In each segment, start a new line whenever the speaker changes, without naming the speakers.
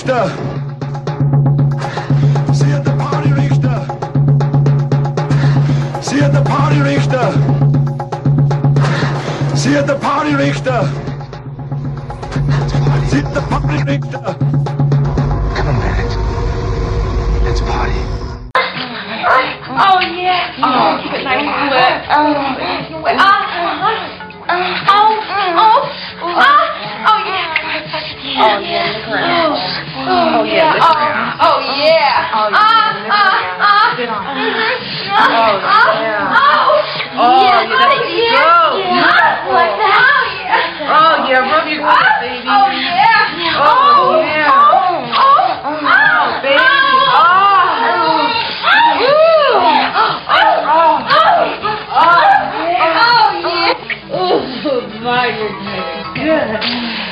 Richter. Sie at the Party Richter. Sie at the Party Richter. Sie at the Party Richter. Sie at the Party Richter.
Come on, Bennett. Let's party.
Oh, yeah. Oh, keep it nice and wet. Oh, yeah, look around. Oh, yeah, look around. Oh, yeah. Oh, yeah. Sit on. Like that.
Oh, yeah, rub your gut, baby.
Oh, yeah.
Oh, yeah.
Oh,
baby. Oh, my goodness.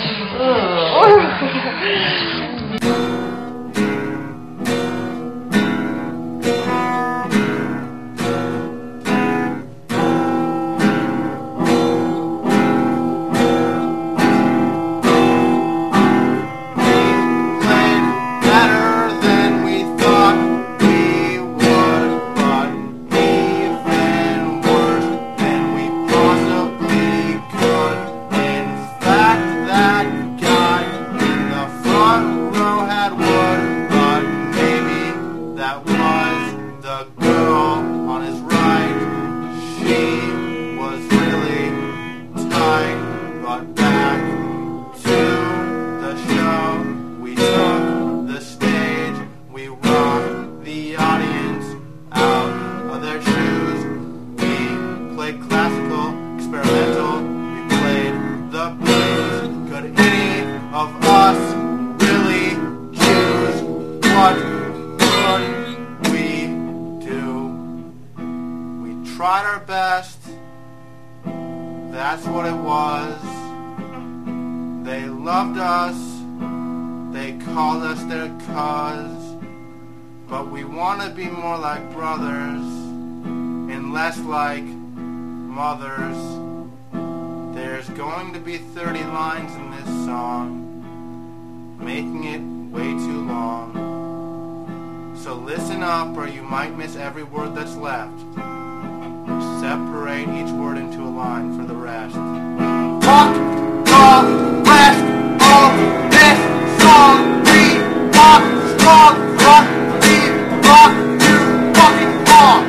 Tried our best, that's what it was. They loved us, they called us their cuz, but we want to be more like brothers and less like mothers. There's going to be 30 lines in this song, making it way too long. So listen up or you might miss every word that's left. Separate each word into a line for the rest. Fuck the rest of this song. We fuck strong, fuck the fuck you fucking wrong.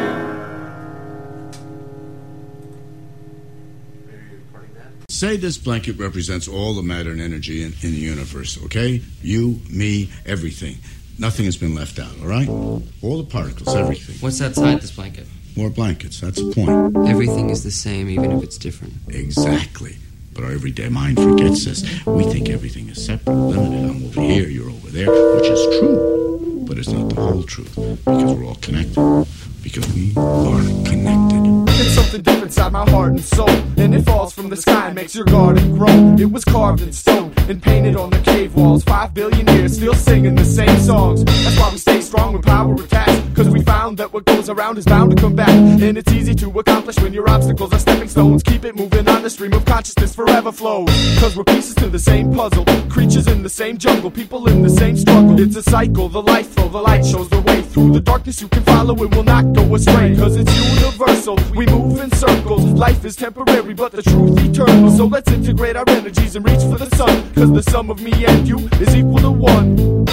Say this blanket represents all the matter and energy in the universe, okay? You, me, everything. Nothing has been left out, all right? All the particles, everything.
What's outside this blanket?
More blankets, that's the point.
Everything is the same, even if it's different.
Exactly. But our everyday mind forgets this. We think everything is separate, limited. I'm over here, you're over there, which is true. But it's not the whole truth, because we're all connected. Because we are connected.
It's something deep inside my heart and soul, and it falls from the sky and makes your garden grow. It was carved in stone and painted on the cave walls. 5 billion years, still singing the same songs. That's why we stay strong when power attacks, cause we found that what goes around is bound to come back. And it's easy to accomplish when your obstacles are stepping stones. Keep it moving on, the stream of consciousness forever flows. Cause we're pieces to the same puzzle, creatures in the same jungle, people in the same struggle. It's a cycle, the life flow, the light shows the way. Through the darkness you can follow, it will not go astray. Cause it's universal, we move in circles. Life is temporary, but the truth eternal. So let's integrate our energies and reach for the sun. Cause the sum of me and you is equal to 1.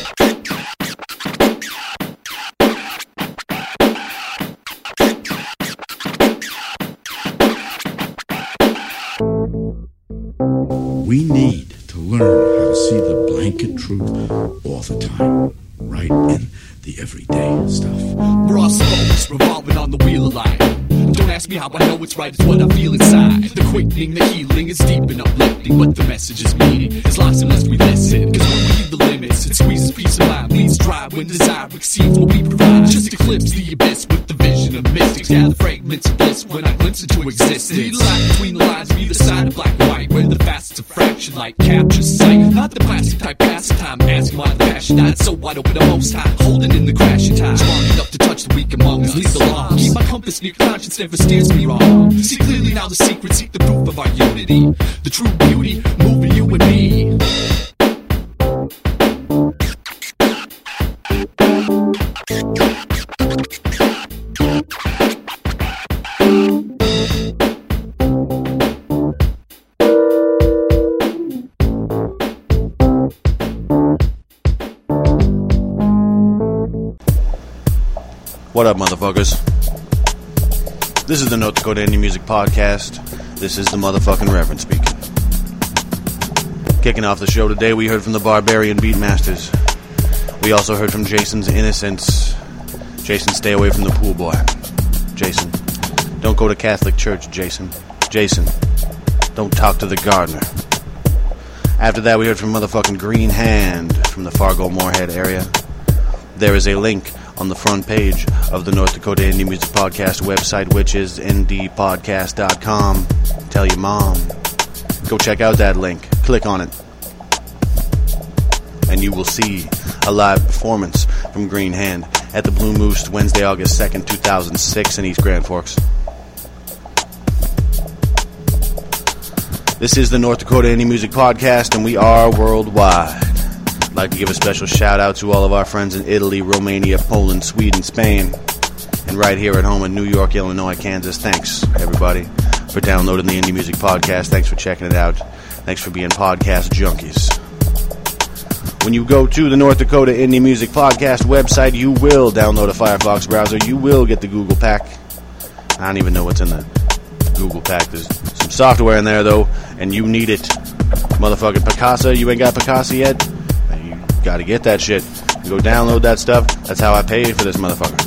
We need to learn how to see the blanket truth all the time, right in the everyday stuff.
Raw spokes revolving on the wheel of life. Don't ask me how I know it's right, it's what I feel inside. The quickening, the healing is deep and uplifting, but the message is meaning is lost unless we listen. Cause when we leave the limits, it squeezes peace of mind, bleeds dry when desire exceeds what we provide. Just eclipse the abyss with the vision of mystics. Gather fragments of bliss when I glimpse into existence. Read a line between the lines of either side of black and white, where the facets of fraction light captures sight. Not the plastic type passing time, asking why the passion died so wide open the most high, holding in the crashing tide. Strong enough to touch the weak among us, lead the law. Keep my compass near, conscience never steers me wrong. See clearly now the secret, seek the proof of our unity. The true beauty, moving you and me.
What up, motherfuckers? This is the North Dakota Indie Music Podcast. This is the motherfucking Reverend speaking. Kicking off the show today, we heard from the Barbarian Beatmasters. We also heard from Jason's Innocence. Jason, stay away from the pool boy. Jason, don't go to Catholic church, Jason. Jason, don't talk to the gardener. After that, we heard from motherfucking Green Hand from the Fargo-Moorhead area. There is a link on the front page of the North Dakota Indie Music Podcast website, which is ndpodcast.com. Tell your mom. Go check out that link. Click on it. And you will see a live performance from Green Hand at the Blue Moose Wednesday, August 2nd, 2006 in East Grand Forks. This is the North Dakota Indie Music Podcast, and we are worldwide. I'd like to give a special shout out to all of our friends in Italy, Romania, Poland, Sweden, Spain, and right here at home in New York, Illinois, Kansas. Thanks, everybody, for downloading the Indie Music Podcast. Thanks for checking it out. Thanks for being podcast junkies. When you go to the North Dakota Indie Music Podcast website, you will download a Firefox browser. You will get the Google Pack. I don't even know what's in the Google Pack. There's some software in there, though, and you need it. Motherfucking Picasa, you ain't got Picasa yet? You gotta get that shit. You go download that stuff. That's how I paid for this motherfucker.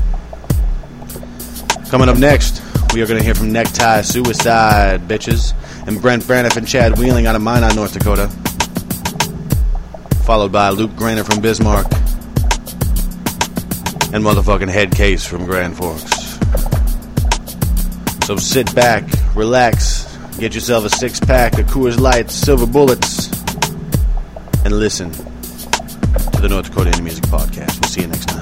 Coming up next, we are going to hear from Necktie Suicide, bitches, and Brent Braniff and Chad Wheeling out of Minot, North Dakota. Followed by Luke Grainer from Bismarck. And motherfucking Head Case from Grand Forks. So sit back, relax, get yourself a 6-pack of Coors Light, Silver Bullets, and listen to the North Dakota Indie Music Podcast. We'll see you next time.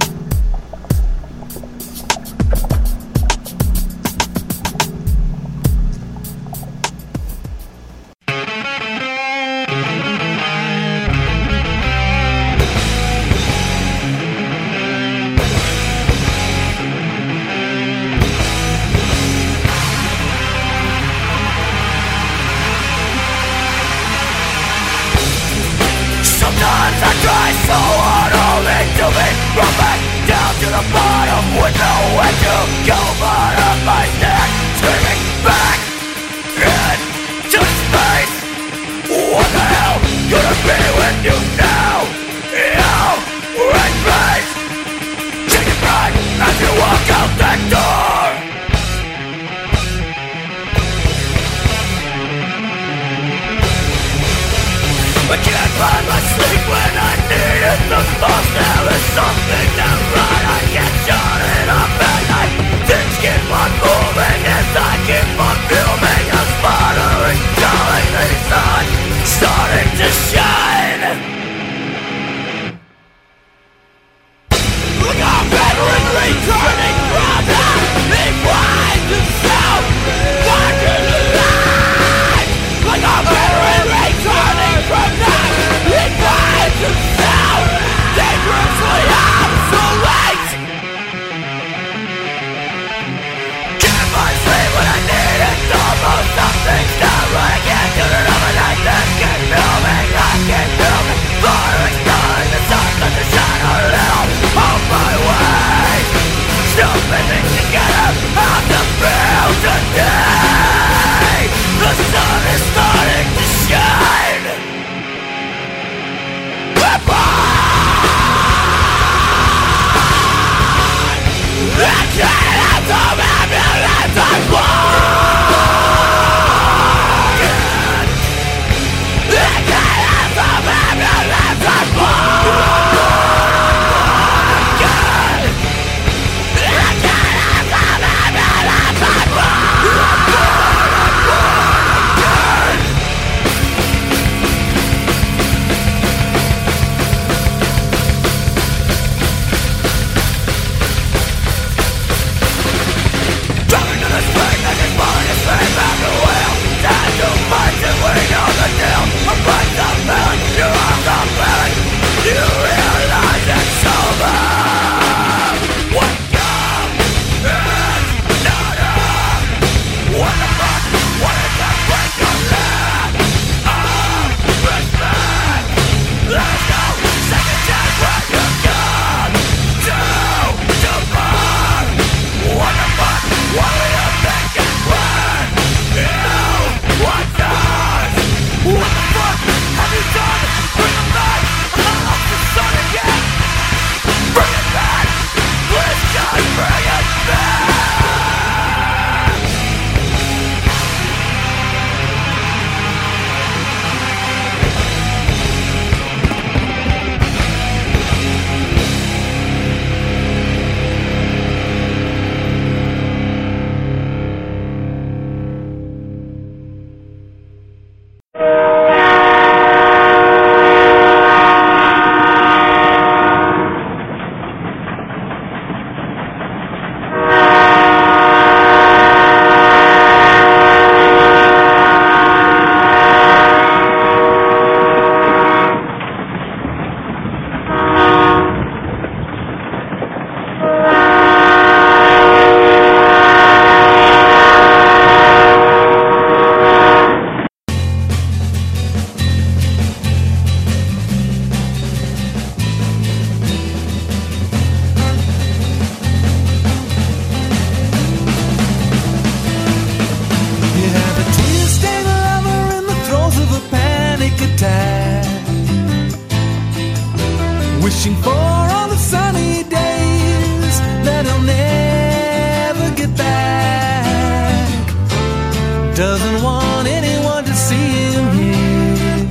doesn't want anyone to see him here.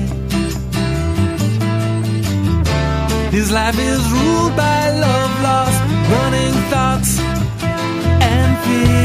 His life is ruled by love lost, running thoughts and fears.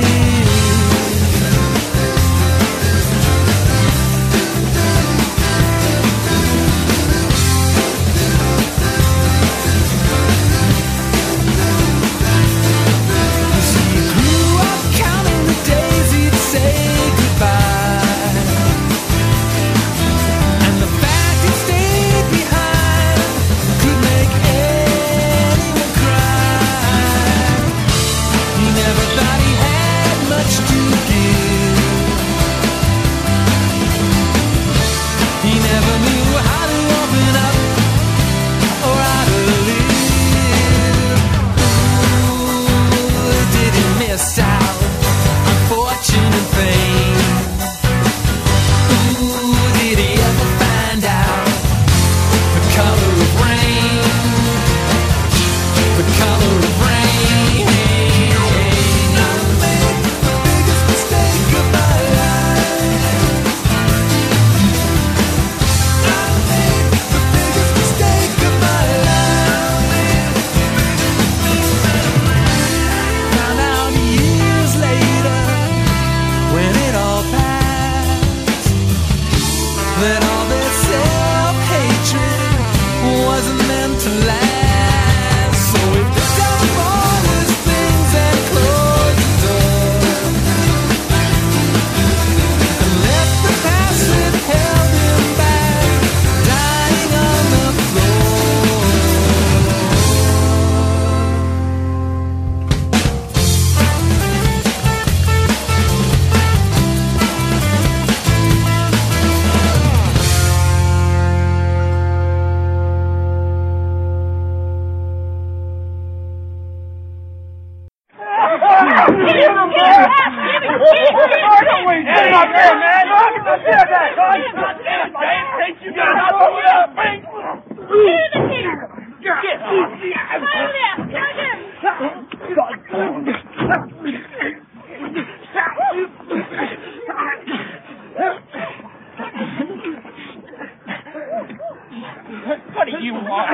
What do you want?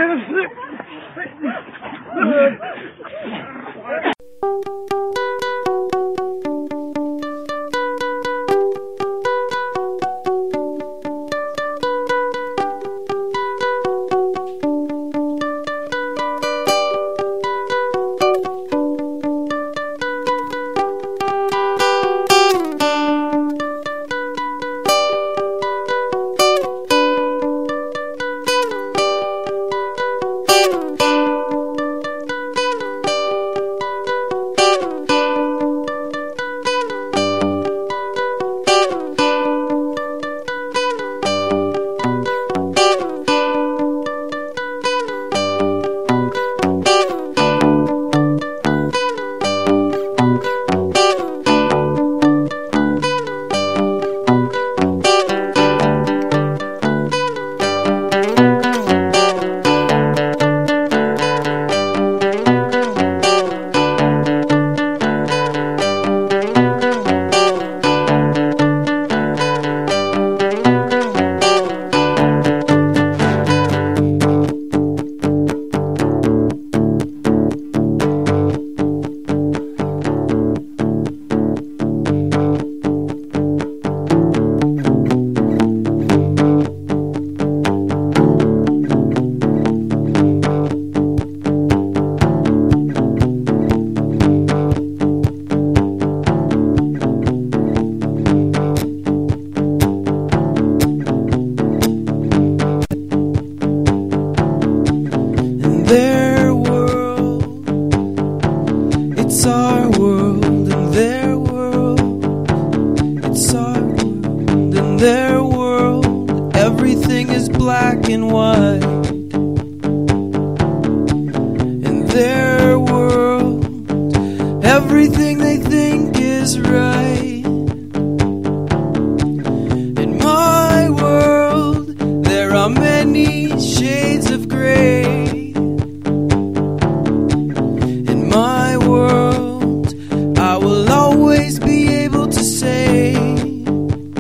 I will always be able to say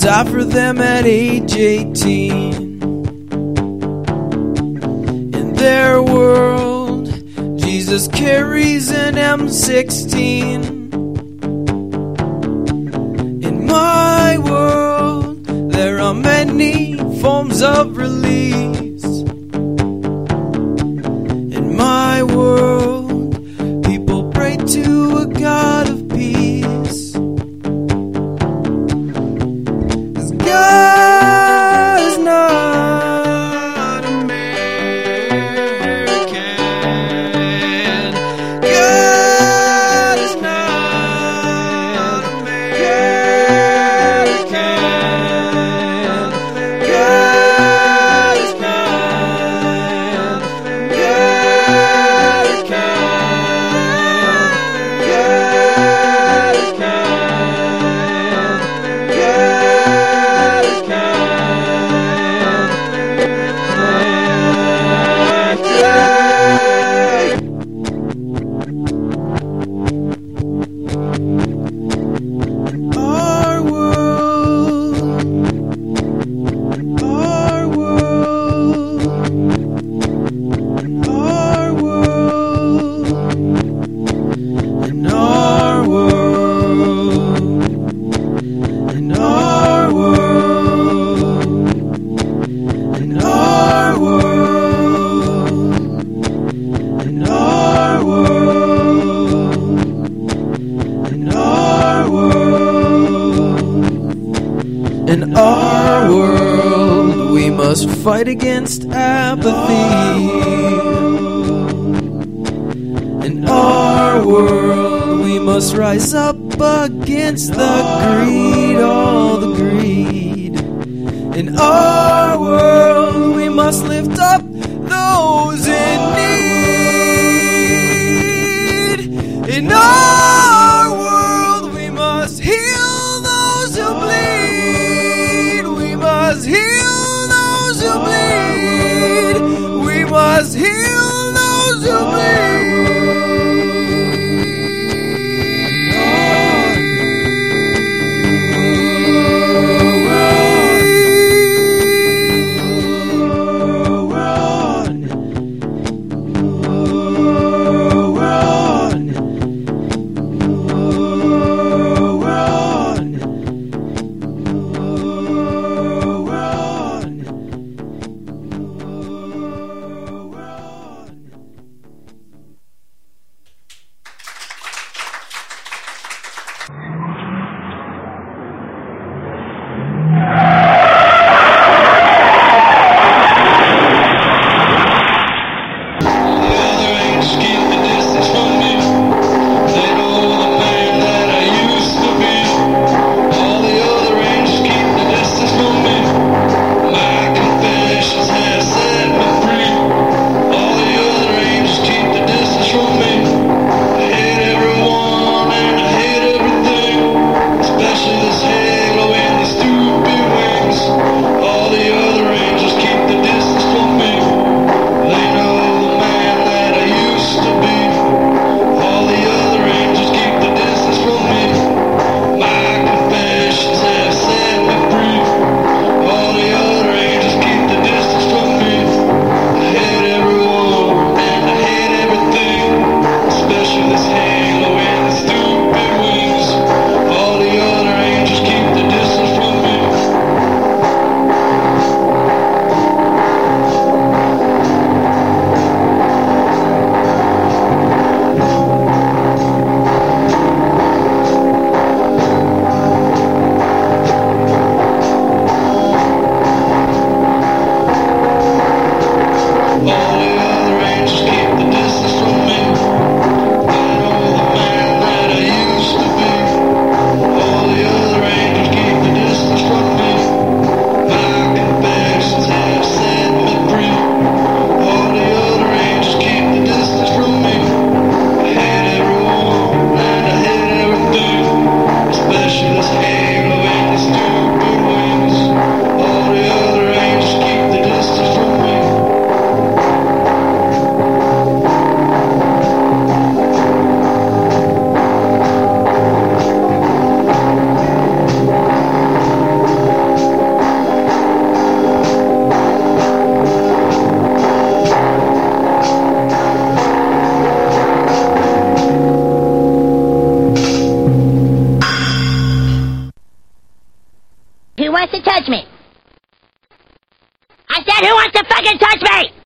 die for them at age 18. In their world, Jesus carries an M16. In my world, there are many forms of release. In my world, people pray to a God of peace. 'Cause God is not American. God is not American. God is not Our world, our world, our world, in our world, in our world, in our world, in our world, in our world, in our world, we must fight against apathy. In our world, we must rise up against the greed, all the greed. In our world, we must lift up those in need. In our world, we must heal those who bleed. We must heal those who bleed. We must heal those who bleed.
touch me? I said, who wants to fucking touch me?